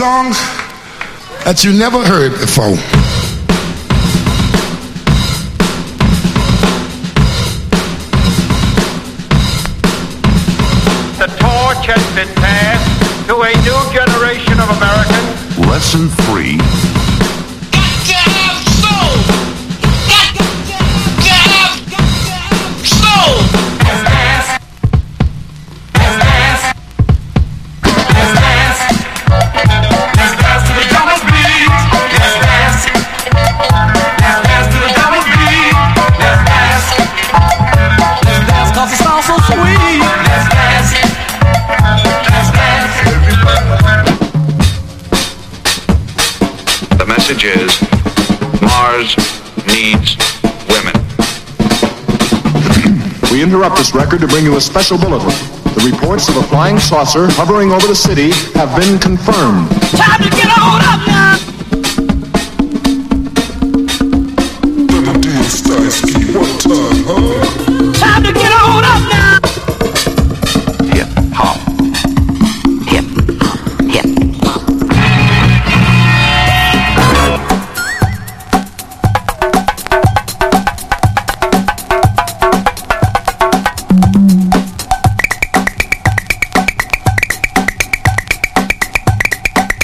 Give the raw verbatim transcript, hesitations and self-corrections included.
songs that you never heard before. The torch has been passed to a new generation of Americans. Lesson three. Got to have soul. Got to have, got to have soul. Let's dance. Let's dance. Let's dance. Let's dance to the double beat. Let's dance. Let's dance to the double beat. Let's dance. Let's dance 'cause it sounds so sweet. Let's dance. Let's dance. The message is Mars needs women. We interrupt this record to bring you a special bulletin. The reports of a flying saucer hovering over the city have been confirmed. Time to